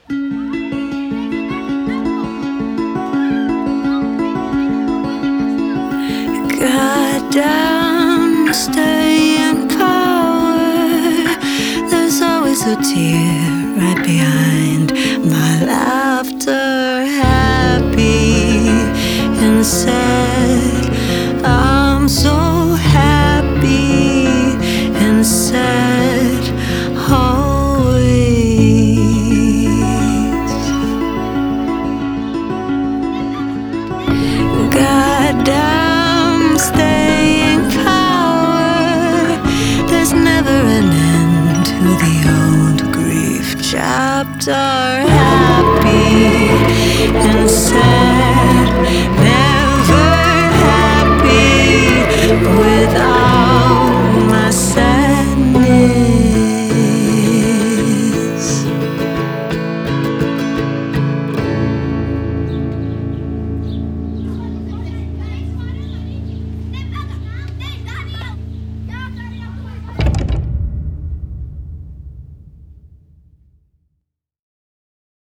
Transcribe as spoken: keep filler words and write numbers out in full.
Goddamn, stay in power. There's always a tear right behind my laughter. Happy and sad, I'm so happy and sad always. Goddamn, staying power. There's never an end to the old grief chapter. Happy and sad.